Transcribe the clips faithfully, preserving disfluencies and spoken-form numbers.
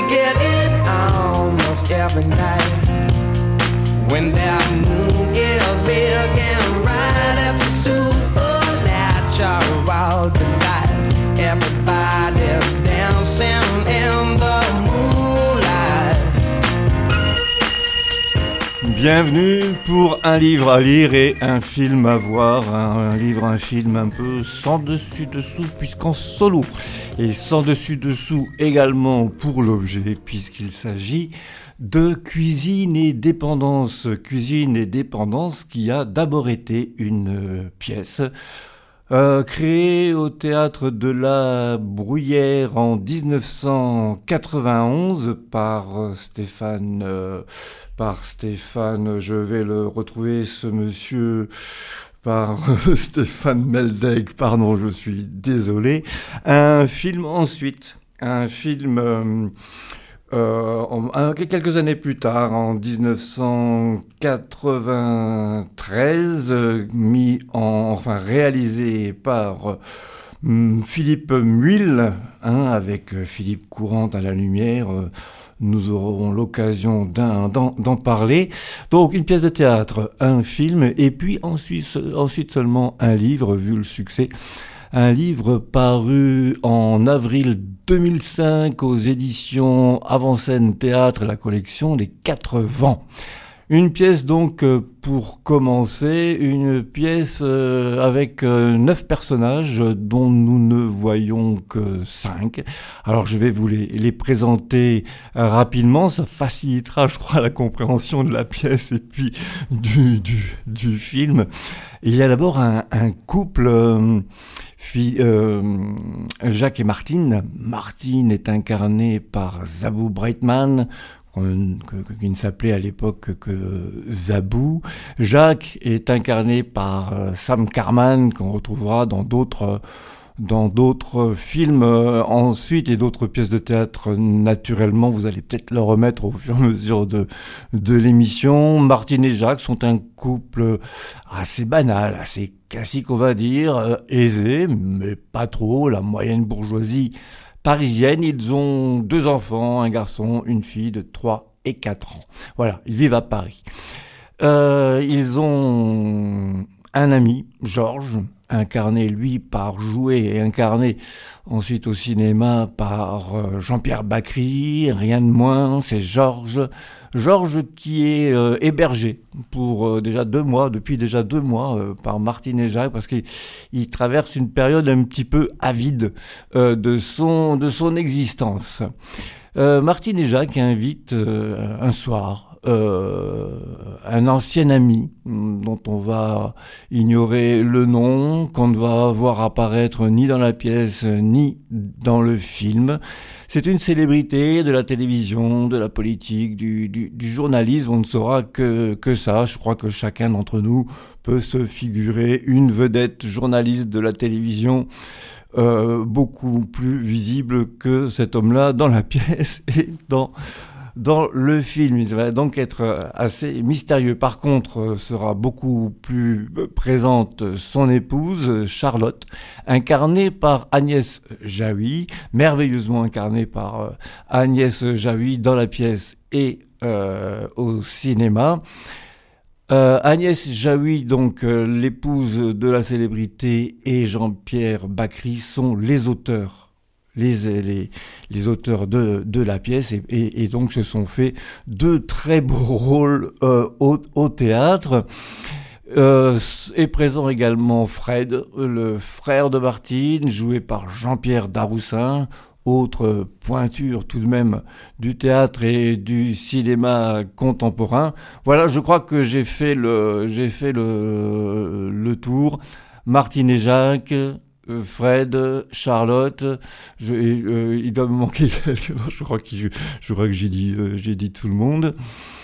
get it almost every night. When that moon is big and bright, it's a supernatural delight. Everybody's dancing in the moonlight. Bienvenue pour un livre à lire et un film à voir. Un, un livre, un film un peu sans dessus-dessous puisqu'en solo. Et sans dessus-dessous également pour l'objet puisqu'il s'agit de Cuisine et dépendance. Cuisine et dépendance qui a d'abord été une euh, pièce euh, créée au Théâtre de la Bruyère en dix-neuf cent quatre-vingt-onze par euh, Stéphane... Euh, par Stéphane, je vais le retrouver ce monsieur... par Stéphane Meldeg, pardon, je suis désolé. Un film ensuite, un film... Euh, Euh, en, quelques années plus tard, en dix-neuf cent quatre-vingt-treize, euh, mis en, enfin réalisé par euh, Philippe Muil, hein, avec euh, Philippe Courant à la lumière. Euh, nous aurons l'occasion d'en, d'en, d'en parler. Donc une pièce de théâtre, un film, et puis ensuite, ensuite seulement un livre, vu le succès. Un livre paru en avril deux mille cinq aux éditions Avant-Scène Théâtre, la collection Les Quatre Vents. Une pièce donc pour commencer, une pièce avec neuf personnages dont nous ne voyons que cinq. Alors je vais vous les, les présenter rapidement, ça facilitera je crois la compréhension de la pièce et puis du, du, du film. Il y a d'abord un, un couple... Euh, Fi, euh, Jacques et Martine. Martine est incarnée par Zabou Breitman, qui ne s'appelait à l'époque que Zabou. Jacques est incarné par Sam Carman, qu'on retrouvera dans d'autres dans d'autres films euh, ensuite et d'autres pièces de théâtre. Naturellement, vous allez peut-être le remettre au fur et à mesure de, de l'émission. Martine et Jacques sont un couple assez banal, assez classique, on va dire, euh, aisé, mais pas trop, la moyenne bourgeoisie parisienne. Ils ont deux enfants, un garçon, une fille de trois et quatre ans. Voilà, ils vivent à Paris. Euh, ils ont un ami, Georges, incarné, lui, par joué et incarné ensuite au cinéma par Jean-Pierre Bacry, rien de moins, c'est Georges. Georges qui est euh, hébergé pour euh, déjà deux mois, depuis déjà deux mois, euh, par Martine et Jacques, parce qu'il il traverse une période un petit peu avide euh, de son, de son existence. Euh, Martine et Jacques invitent euh, un soir Euh, un ancien ami dont on va ignorer le nom, qu'on ne va voir apparaître ni dans la pièce ni dans le film. C'est une célébrité de la télévision, de la politique, du, du, du journalisme. On ne saura que, que ça. Je crois que chacun d'entre nous peut se figurer une vedette journaliste de la télévision euh, beaucoup plus visible que cet homme-là dans la pièce et dans Dans le film. Il va donc être assez mystérieux. Par contre, sera beaucoup plus présente son épouse, Charlotte, incarnée par Agnès Jaoui, merveilleusement incarnée par Agnès Jaoui dans la pièce et euh, au cinéma. Euh, Agnès Jaoui, donc euh, l'épouse de la célébrité, et Jean-Pierre Bacry sont les auteurs. Les, les, les auteurs de, de la pièce et, et, et donc se sont fait deux très beaux rôles euh, au, au théâtre. Euh, est présent également Fred, le frère de Martine, joué par Jean-Pierre Daroussin, autre pointure tout de même du théâtre et du cinéma contemporain. Voilà, je crois que j'ai fait le, j'ai fait le, le tour. Martine et Jacques, Fred, Charlotte, je, euh, il doit me manquer quelqu'un. Je crois que je, je crois que j'ai dit, euh, j'ai dit tout le monde.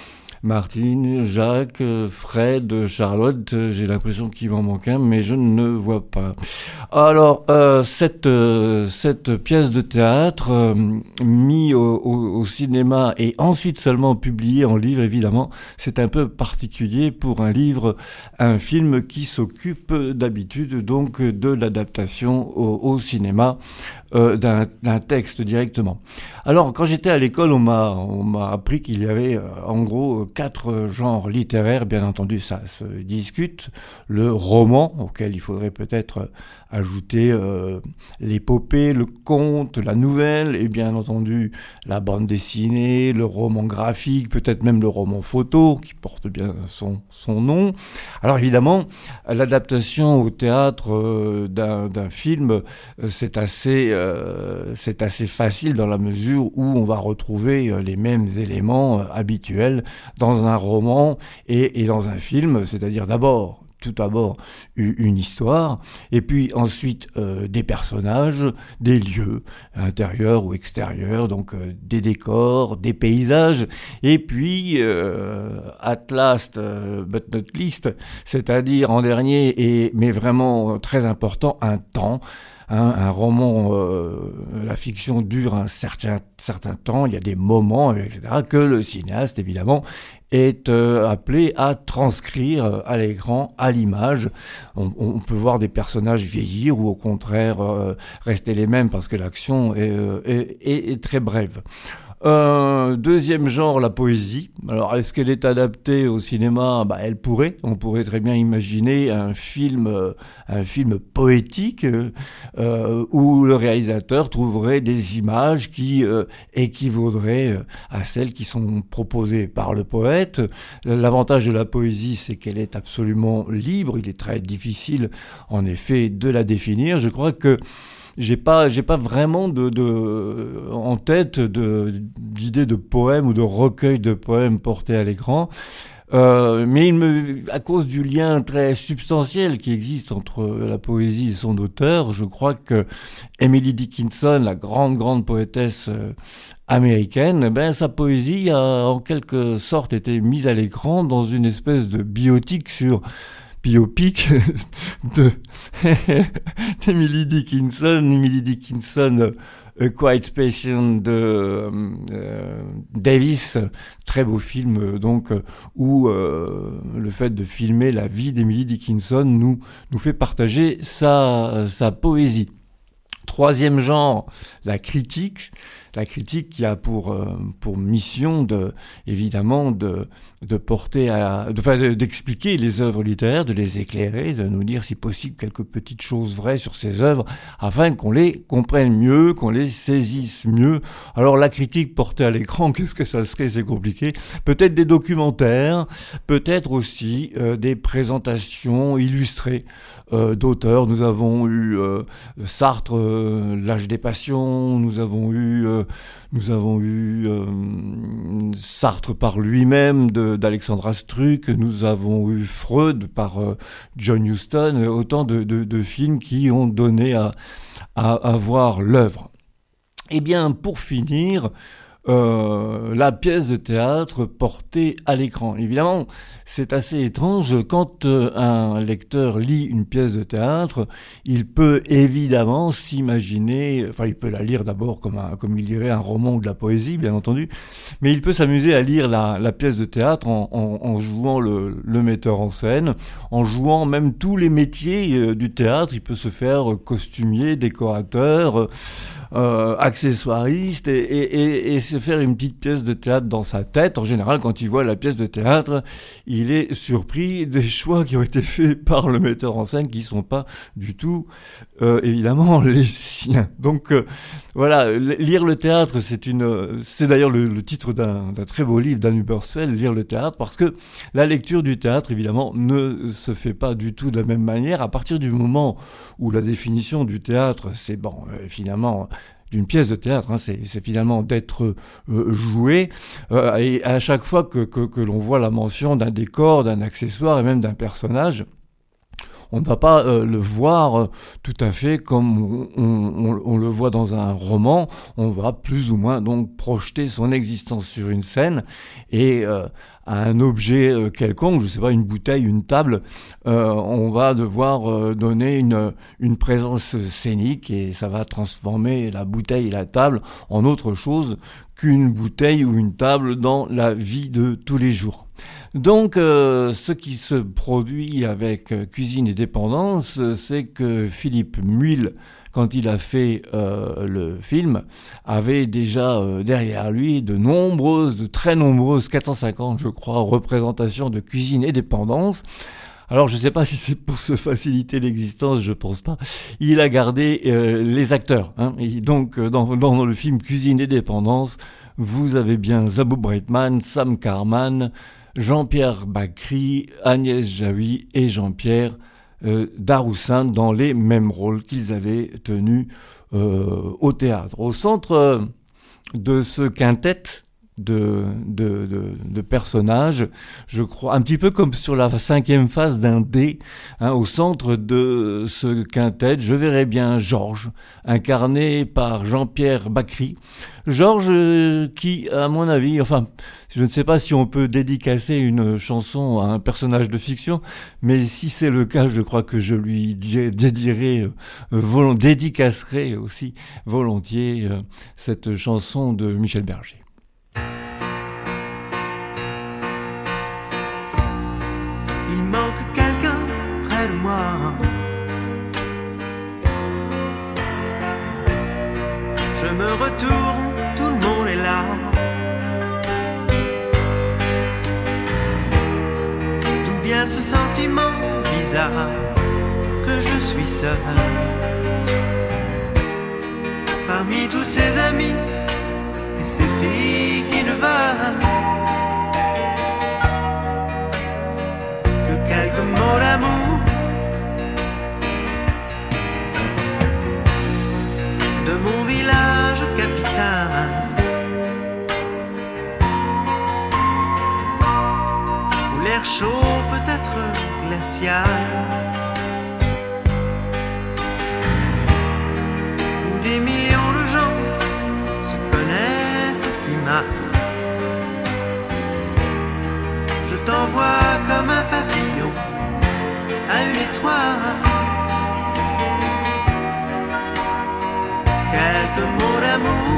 Martine, Jacques, Fred, Charlotte, j'ai l'impression qu'il m'en manque un, mais je ne vois pas. Alors, euh, cette, euh, cette pièce de théâtre, euh, mise au, au, au cinéma et ensuite seulement publiée en livre, évidemment, c'est un peu particulier pour un livre, un film qui s'occupe d'habitude donc de l'adaptation au, au cinéma euh, d'un, d'un texte directement. Alors, quand j'étais à l'école, on m'a, on m'a appris qu'il y avait euh, en gros quatre genres littéraires. Bien entendu, ça se discute. Le roman, auquel il faudrait peut-être ajouter euh, l'épopée, le conte, la nouvelle, et bien entendu la bande dessinée, le roman graphique, peut-être même le roman photo, qui porte bien son, son nom. Alors évidemment, l'adaptation au théâtre euh, d'un, d'un film, euh, c'est assez, euh, c'est assez facile dans la mesure où on va retrouver euh, les mêmes éléments euh, habituels dans un roman et, et dans un film, c'est-à-dire d'abord tout d'abord une histoire, et puis ensuite euh, des personnages, des lieux, intérieurs ou extérieurs, donc euh, des décors, des paysages, et puis, euh, at last euh, but not least, c'est-à-dire en dernier, et, mais vraiment très important, un temps. Hein, un roman, euh, la fiction dure un certain, certain temps, il y a des moments, et cetera, que le cinéaste, évidemment, est euh, appelé à transcrire à l'écran, à l'image. On, on peut voir des personnages vieillir ou au contraire euh, rester les mêmes parce que l'action est, euh, est, est, est très brève. Euh, deuxième genre, la poésie. Alors, est-ce qu'elle est adaptée au cinéma ? Bah, elle pourrait. On pourrait très bien imaginer un film, euh, un film poétique euh, où le réalisateur trouverait des images qui euh, équivaudraient à celles qui sont proposées par le poète. L'avantage de la poésie, c'est qu'elle est absolument libre. Il est très difficile, en effet, de la définir. Je crois que J'ai pas, j'ai pas vraiment de, de, en tête de, d'idées de poèmes ou de recueils de poèmes portés à l'écran. Euh, mais il me, à cause du lien très substantiel qui existe entre la poésie et son auteur, je crois que Emily Dickinson, la grande, grande poétesse euh, américaine, ben, sa poésie a en quelque sorte été mise à l'écran dans une espèce de biopic sur biopic de d'Emily Dickinson, Emily Dickinson, A Quiet Patient de euh, Davis, très beau film donc où euh, le fait de filmer la vie d'Emily Dickinson nous nous fait partager sa sa poésie. Troisième genre, la critique. La critique qui a pour euh, pour mission de évidemment de de porter à de, enfin, d'expliquer les œuvres littéraires, de les éclairer, de nous dire si possible quelques petites choses vraies sur ces œuvres afin qu'on les comprenne mieux, qu'on les saisisse mieux. Alors la critique portée à l'écran, qu'est-ce que ça serait ? C'est compliqué. Peut-être des documentaires, peut-être aussi euh, des présentations illustrées euh, d'auteurs. Nous avons eu euh, Sartre, euh, L'âge des passions. Nous avons eu euh, Nous avons eu euh, Sartre par lui-même de, d'Alexandre Astruc, nous avons eu Freud par euh, John Huston, autant de, de, de films qui ont donné à, à, à voir l'œuvre. Eh bien, pour finir, euh, la pièce de théâtre portée à l'écran. Évidemment, c'est assez étrange. Quand euh, un lecteur lit une pièce de théâtre, il peut évidemment s'imaginer, enfin il peut la lire d'abord comme, un, comme il lirait un roman ou de la poésie, bien entendu, mais il peut s'amuser à lire la, la pièce de théâtre en, en, en jouant le, le metteur en scène, en jouant même tous les métiers euh, du théâtre. Il peut se faire costumier, décorateur, euh, Euh, accessoiriste et, et, et, et se faire une petite pièce de théâtre dans sa tête. En général, quand il voit la pièce de théâtre, il est surpris des choix qui ont été faits par le metteur en scène qui sont pas du tout, euh, évidemment, les siens. Donc, euh, voilà, lire le théâtre, c'est une, c'est d'ailleurs le, le titre d'un, d'un très beau livre d'Anne Ubersfeld, Lire le théâtre, parce que la lecture du théâtre, évidemment, ne se fait pas du tout de la même manière. À partir du moment où la définition du théâtre, c'est bon, euh, finalement, d'une pièce de théâtre, hein, c'est, c'est finalement d'être euh, joué, euh, et à chaque fois que, que, que l'on voit la mention d'un décor, d'un accessoire et même d'un personnage, on ne va pas euh, le voir euh, tout à fait comme on, on, on le voit dans un roman. On va plus ou moins donc projeter son existence sur une scène et euh, à un objet euh, quelconque, je sais pas, une bouteille, une table, euh, on va devoir euh, donner une, une présence scénique et ça va transformer la bouteille et la table en autre chose qu'une bouteille ou une table dans la vie de tous les jours. Donc, euh, ce qui se produit avec euh, Cuisine et Dépendance, c'est que Philippe Muil, quand il a fait euh, le film, avait déjà euh, derrière lui de nombreuses, de très nombreuses, quatre cent cinquante je crois, représentations de Cuisine et Dépendance. Alors je ne sais pas si c'est pour se faciliter l'existence, je pense pas. Il a gardé euh, les acteurs. Hein. Et donc euh, dans, dans le film Cuisine et Dépendance, vous avez bien Zabou Breitman, Sam Karman, Jean-Pierre Bacri, Agnès Jaoui et Jean-Pierre Euh, Daroussin dans les mêmes rôles qu'ils avaient tenus euh, au théâtre. Au centre euh, de ce quintet de, de, de, de personnages, je crois, un petit peu comme sur la cinquième phase d'un dé, hein, au centre de ce quintet, je verrais bien Georges, incarné par Jean-Pierre Bacri. Georges euh, qui, à mon avis, enfin, je ne sais pas si on peut dédicacer une chanson à un personnage de fiction, mais si c'est le cas, je crois que je lui dédierai, euh, volont, dédicacerai aussi volontiers euh, cette chanson de Michel Berger. Il manque quelqu'un près de moi. Je me retourne, tout le monde est là. D'où vient ce sentiment bizarre que je suis seul parmi tous ces amis et ces filles qui ne veulent que quelques mots d'amour, de mon village capital, où l'air chaud peut être glacial, où des millions de gens se connaissent si mal. Je t'envoie comme un papillon à une étoile, quelques mots d'amour.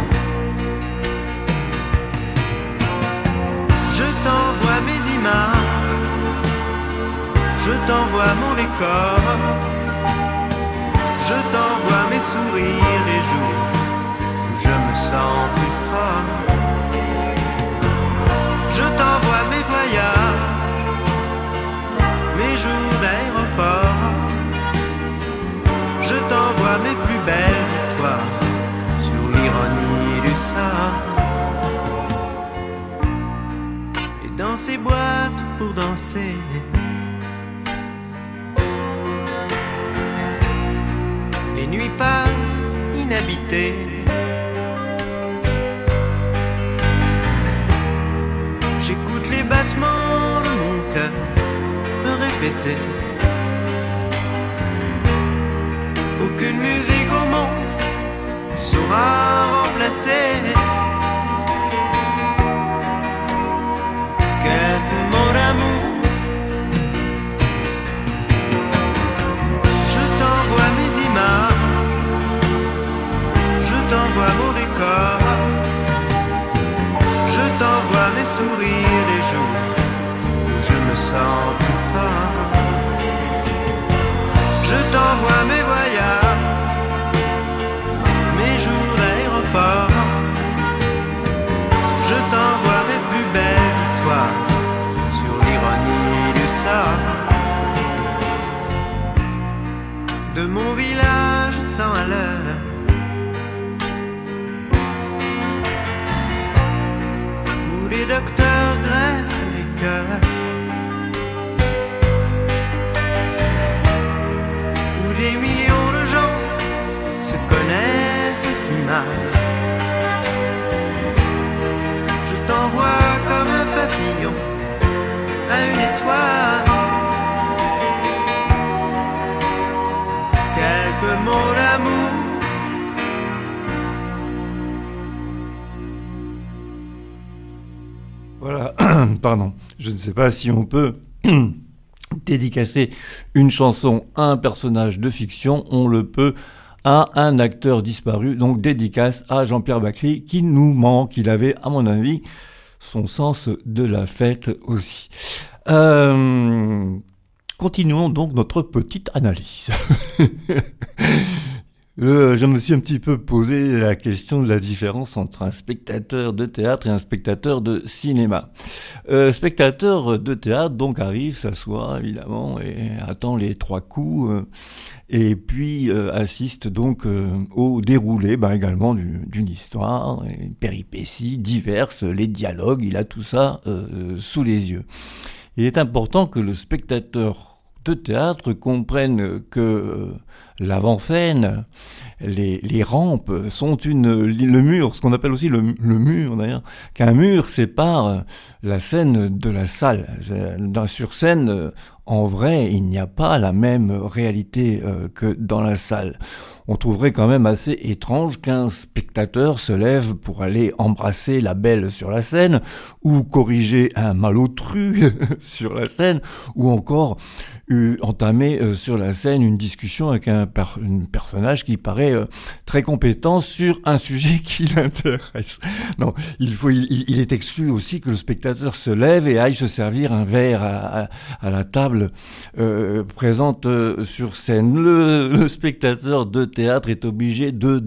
Je t'envoie mes images, je t'envoie mon décor, je t'envoie mes sourires les jours où je me sens plus fort. Je t'envoie mes voyages, mes jours d'aéroport, je t'envoie mes plus belles victoires sur l'ironie du sort. Et dans ces boîtes pour danser, les nuits passent inhabitées. J'écoute les battements de mon cœur me répéter. Aucune musique au monde saura remplacer quelques mots d'amour. Je t'envoie mes images, je t'envoie mon décor, je t'envoie mes sourires les jours où je me sens plus fort. Je t'envoie mes voyages, mes jours d'aéroport, je t'envoie mes plus belles victoires sur l'ironie du sort. De mon village cent à l'heure, où les docteurs greffent les cœurs, où des millions de gens se connaissent si mal. Je t'envoie comme un papillon à une étoile, que mon amour. Voilà, pardon, je ne sais pas si on peut dédicacer une chanson à un personnage de fiction, on le peut à un acteur disparu, donc dédicace à Jean-Pierre Bacri qui nous manque, il avait à mon avis son sens de la fête aussi. Euh, continuons donc notre petite analyse. Euh, je me suis un petit peu posé la question de la différence entre un spectateur de théâtre et un spectateur de cinéma. Euh, spectateur de théâtre donc arrive, s'assoit évidemment et attend les trois coups euh, et puis euh, assiste donc euh, au déroulé ben, également du, d'une histoire, une péripéties diverses, les dialogues, il a tout ça euh, sous les yeux. Il est important que le spectateur de théâtre comprenne que euh, l'avant-scène, les, les rampes sont une, le mur, ce qu'on appelle aussi le, le mur d'ailleurs, qu'un mur sépare la scène de la salle. Dans, sur scène, en vrai, il n'y a pas la même réalité euh, que dans la salle. On trouverait quand même assez étrange qu'un spectateur se lève pour aller embrasser la belle sur la scène, ou corriger un malotru sur la scène, ou encore euh, entamer euh, sur la scène une discussion avec un, per- un personnage qui paraît euh, très compétent sur un sujet qui l'intéresse. Non, il faut, il, il est exclu aussi que le spectateur se lève et aille se servir un verre à, à, à la table euh, présente euh, sur scène. Le, le spectateur de théâtre est obligé de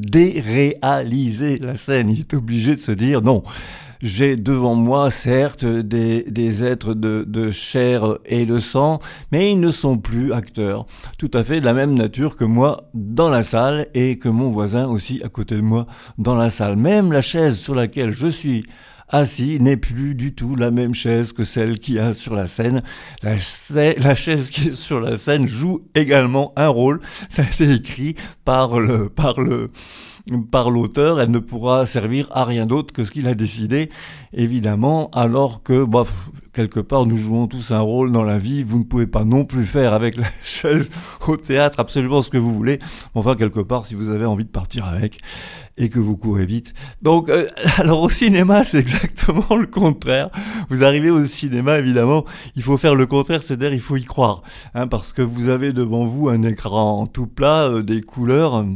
déréaliser la scène. Il est obligé de se dire non. J'ai devant moi, certes, des, des êtres de, de chair et de sang, mais ils ne sont plus acteurs. Tout à fait de la même nature que moi dans la salle et que mon voisin aussi à côté de moi dans la salle. Même la chaise sur laquelle je suis assis n'est plus du tout la même chaise que celle qu'il y a sur la scène. La, la chaise qui est sur la scène joue également un rôle. Ça a été écrit par le, par le, par l'auteur, elle ne pourra servir à rien d'autre que ce qu'il a décidé, évidemment, alors que, bah, quelque part, nous jouons tous un rôle dans la vie, vous ne pouvez pas non plus faire avec la chaise au théâtre absolument ce que vous voulez, enfin, quelque part, si vous avez envie de partir avec, et que vous courez vite. Donc, euh, alors au cinéma, c'est exactement le contraire. Vous arrivez au cinéma, évidemment, il faut faire le contraire, c'est-à-dire il faut y croire, hein, parce que vous avez devant vous un écran tout plat, euh, des couleurs, euh,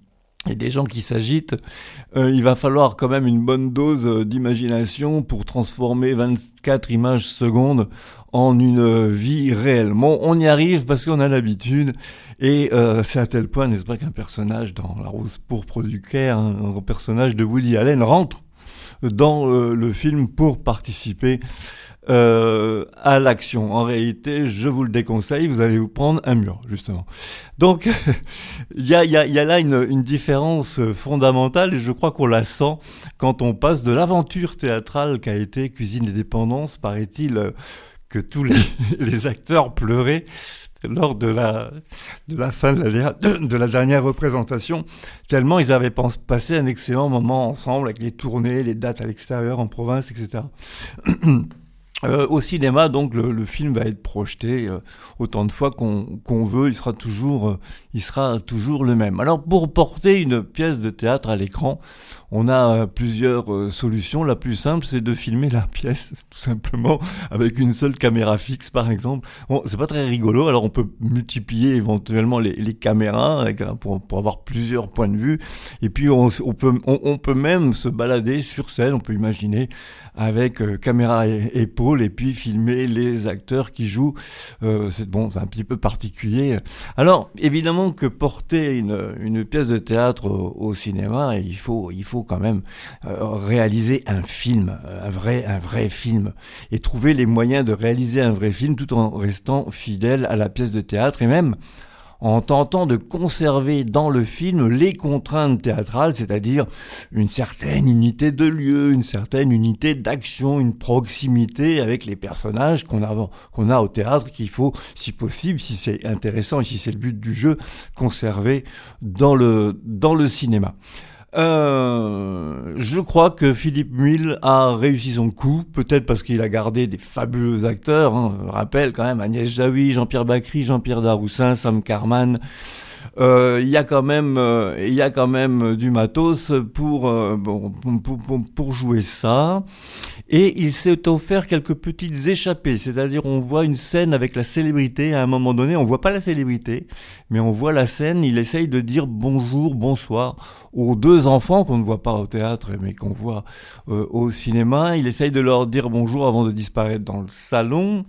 et des gens qui s'agitent, euh, il va falloir quand même une bonne dose euh, d'imagination pour transformer vingt-quatre images secondes en une vie réelle. Bon, on y arrive parce qu'on a l'habitude, et euh, c'est à tel point, n'est-ce pas, qu'un personnage dans La Rose pourpre du Caire, un, un personnage de Woody Allen, rentre dans euh, le film pour participer Euh, à l'action. En réalité, je vous le déconseille, vous allez vous prendre un mur, justement. Donc, il y a, y a, y a là une, une différence fondamentale, et je crois qu'on la sent quand on passe de l'aventure théâtrale qu'a été Cuisine et Dépendance, paraît-il euh, que tous les, les acteurs pleuraient lors de la, de la fin de la, de la dernière représentation, tellement ils avaient passé un excellent moment ensemble avec les tournées, les dates à l'extérieur, en province, et cetera. Euh, au cinéma, donc, le, le film va être projeté euh, autant de fois qu'on, qu'on veut. Il sera toujours, euh, il sera toujours le même. Alors, pour porter une pièce de théâtre à l'écran, on a euh, plusieurs euh, solutions. La plus simple, c'est de filmer la pièce, tout simplement, avec une seule caméra fixe, par exemple. Bon, c'est pas très rigolo. Alors, on peut multiplier éventuellement les, les caméras avec, hein, pour, pour avoir plusieurs points de vue. Et puis, on, on peut, on, on peut même se balader sur scène. On peut imaginer avec euh, caméra et épaule et puis filmer les acteurs qui jouent. Euh, c'est bon, c'est un petit peu particulier. Alors, évidemment que porter une, une pièce de théâtre au, au cinéma, il faut, il faut quand même euh, réaliser un film, un vrai, un vrai film, et trouver les moyens de réaliser un vrai film tout en restant fidèle à la pièce de théâtre et même en tentant de conserver dans le film les contraintes théâtrales, c'est-à-dire une certaine unité de lieu, une certaine unité d'action, une proximité avec les personnages qu'on a, qu'on a au théâtre, qu'il faut, si possible, si c'est intéressant et si c'est le but du jeu, conserver dans le, dans le cinéma. Euh, je crois que Philippe Muil a réussi son coup, peut-être parce qu'il a gardé des fabuleux acteurs, hein. Je rappelle quand même Agnès Jaoui, Jean-Pierre Bacri, Jean-Pierre Daroussin, Sam Carman, euh, il y a quand même, euh, il y a quand même du matos pour, euh, bon, pour, pour, pour jouer ça. Et il s'est offert quelques petites échappées, c'est-à-dire on voit une scène avec la célébrité, à un moment donné, on voit pas la célébrité, mais on voit la scène, il essaye de dire bonjour, bonsoir aux deux enfants qu'on ne voit pas au théâtre, mais qu'on voit euh, au cinéma. Il essaye de leur dire bonjour avant de disparaître dans le salon.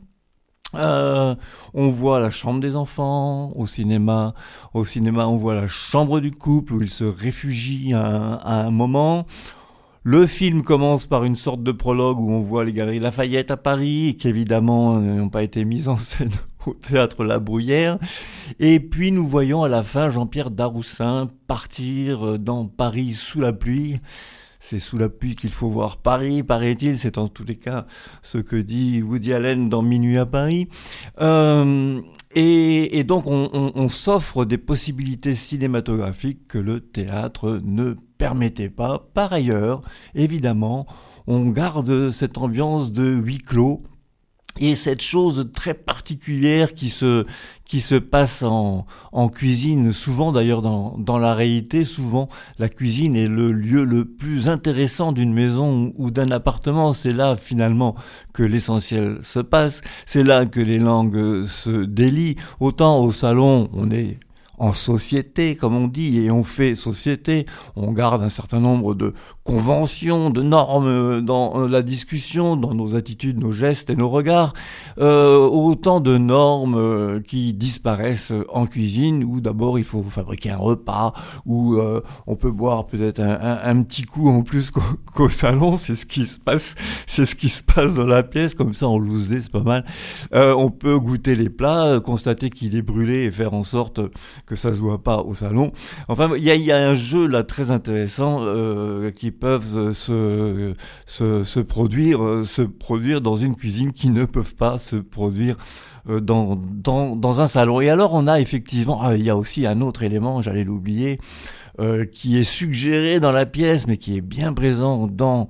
Euh, on voit la chambre des enfants au cinéma. Au cinéma, on voit la chambre du couple où ils se réfugient à, à un moment. Le film commence par une sorte de prologue où on voit les Galeries Lafayette à Paris, qui évidemment n'ont pas été mises en scène au théâtre La Bruyère. Et puis nous voyons à la fin Jean-Pierre Daroussin partir dans Paris sous la pluie. C'est sous la pluie qu'il faut voir Paris, paraît-il. C'est en tous les cas ce que dit Woody Allen dans Minuit à Paris. Euh, et, et donc on, on, on s'offre des possibilités cinématographiques que le théâtre ne permettait pas. Par ailleurs, évidemment, on garde cette ambiance de huis clos et cette chose très particulière qui se qui se passe en en cuisine, souvent d'ailleurs dans dans la réalité, souvent la cuisine est le lieu le plus intéressant d'une maison ou d'un appartement. C'est là finalement que l'essentiel se passe, c'est là que les langues se délient. Autant au salon, on est en société, comme on dit, et on fait société, on garde un certain nombre de conventions, de normes dans la discussion, dans nos attitudes, nos gestes et nos regards, euh, autant de normes qui disparaissent en cuisine, où d'abord il faut fabriquer un repas, où euh, on peut boire peut-être un, un, un petit coup en plus qu'au, qu'au salon, c'est ce qui se passe, c'est ce qui se passe dans la pièce, comme ça en loose day, c'est pas mal. Euh, on peut goûter les plats, constater qu'il est brûlé et faire en sorte que ça se voit pas au salon. Enfin, il y a, y a un jeu là très intéressant euh, qui peuvent se, se, se produire, euh, se produire dans une cuisine qui ne peuvent pas se produire euh, dans, dans, dans un salon. Et alors, on a effectivement, ah, il y a aussi un autre élément, j'allais l'oublier, euh, qui est suggéré dans la pièce, mais qui est bien présent dans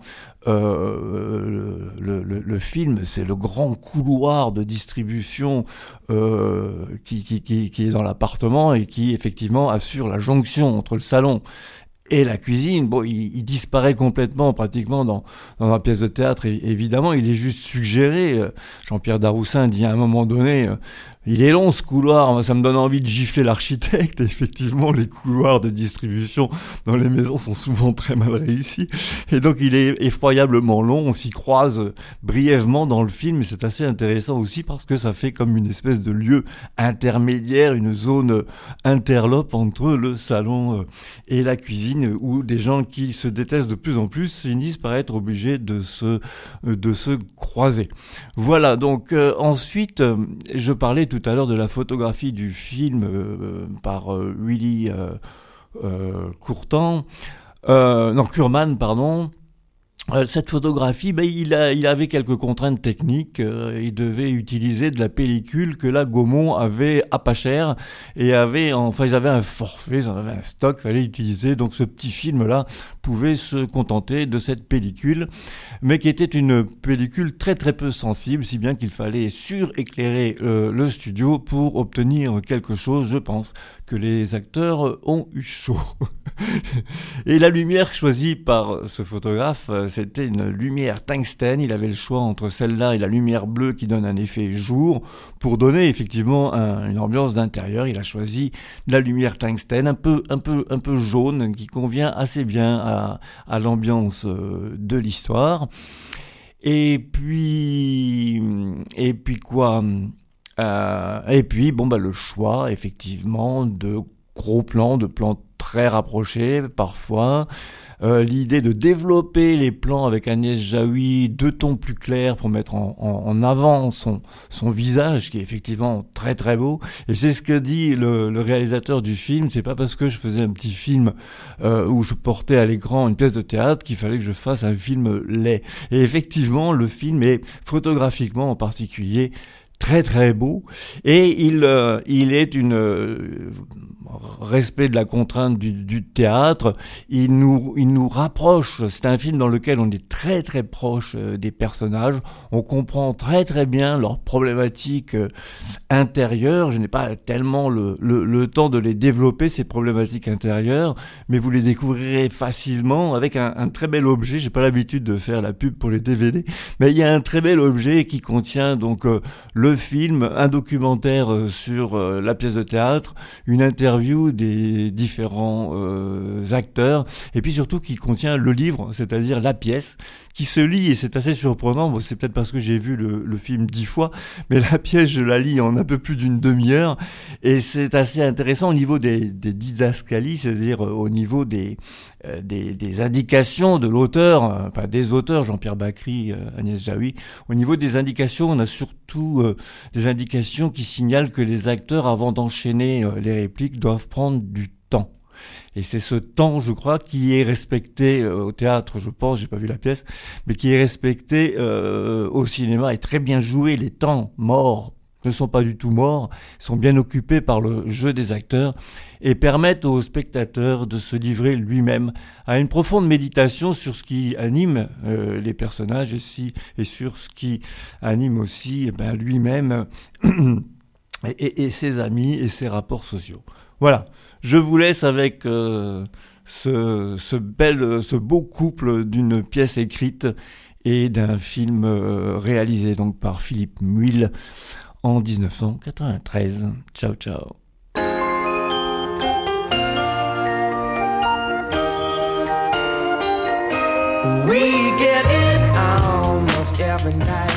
Euh, le, le, le film, c'est le grand couloir de distribution euh, qui, qui, qui, qui est dans l'appartement et qui effectivement assure la jonction entre le salon et la cuisine. Bon, il, il disparaît complètement, pratiquement, dans, dans la pièce de théâtre, et évidemment, il est juste suggéré. Jean-Pierre Daroussin dit à un moment donné, euh, il est long ce couloir, ça me donne envie de gifler l'architecte. Et effectivement, les couloirs de distribution dans les maisons sont souvent très mal réussis. Et donc, il est effroyablement long, on s'y croise brièvement dans le film, et c'est assez intéressant aussi parce que ça fait comme une espèce de lieu intermédiaire, une zone interlope entre le salon et la cuisine, où des gens qui se détestent de plus en plus finissent par être obligés de se, de se croiser. Voilà, donc euh, ensuite, euh, je parlais tout à l'heure de la photographie du film euh, par euh, Willy euh, euh, Courtan, euh, non, Kurman, pardon. Euh, cette photographie, ben, il, a, il avait quelques contraintes techniques. Euh, il devait utiliser de la pellicule que là, Gaumont avait à pas cher et avait, enfin, ils avaient un forfait, ils en avaient un stock, il fallait utiliser. Donc, ce petit film-là pouvait se contenter de cette pellicule, mais qui était une pellicule très très peu sensible, si bien qu'il fallait suréclairer euh, le studio pour obtenir quelque chose. Je pense que les acteurs ont eu chaud. Et la lumière choisie par ce photographe, c'était une lumière tungstène. Il avait le choix entre celle-là et la lumière bleue qui donne un effet jour. Pour donner effectivement un, une ambiance d'intérieur, il a choisi la lumière tungstène, un peu, un peu, un peu jaune, qui convient assez bien à, à l'ambiance de l'histoire. Et puis, et puis quoi euh, Et puis, bon bah le choix effectivement de gros plans, de plans très rapprochés parfois. Euh, l'idée de développer les plans avec Agnès Jaoui, deux tons plus clairs pour mettre en, en, en avant son, son visage, qui est effectivement très très beau. Et c'est ce que dit le, le réalisateur du film. C'est pas parce que je faisais un petit film euh, où je portais à l'écran une pièce de théâtre qu'il fallait que je fasse un film laid. Et effectivement, le film est photographiquement en particulier très très beau, et il euh, il est une euh, respect de la contrainte du, du théâtre, il nous, il nous rapproche. C'est un film dans lequel on est très très proche euh, des personnages. On comprend très très bien leurs problématiques euh, intérieures. Je n'ai pas tellement le, le, le temps de les développer, ces problématiques intérieures, mais vous les découvrirez facilement avec un, un très bel objet. J'ai pas l'habitude de faire la pub pour les D V D, mais il y a un très bel objet qui contient donc euh, le film, un documentaire euh, sur euh, la pièce de théâtre, une interview des différents euh, acteurs, et puis surtout qui contient le livre, c'est-à-dire la pièce, qui se lit, et c'est assez surprenant. Bon, c'est peut-être parce que j'ai vu le, le film dix fois, mais la pièce, je la lis en un peu plus d'une demi-heure, et c'est assez intéressant au niveau des, des didascalies, c'est-à-dire au niveau des, euh, des, des indications de l'auteur, euh, enfin des auteurs, Jean-Pierre Bacry, euh, Agnès Jaoui. Au niveau des indications, on a surtout euh, des indications qui signalent que les acteurs, avant d'enchaîner euh, les répliques, doivent prendre du temps. Et c'est ce temps, je crois, qui est respecté euh, au théâtre, je pense, j'ai pas vu la pièce, mais qui est respecté euh, au cinéma, et très bien joué. Les temps morts ne sont pas du tout morts, sont bien occupés par le jeu des acteurs et permettent au spectateur de se livrer lui-même à une profonde méditation sur ce qui anime euh, les personnages et, si, et sur ce qui anime aussi eh ben, lui-même et, et, et ses amis et ses rapports sociaux. Voilà, je vous laisse avec euh, ce, ce, bel, ce beau couple d'une pièce écrite et d'un film euh, réalisé donc par Philippe Muil en dix-neuf cent quatre-vingt-treize. Ciao, ciao. We get it almost every night.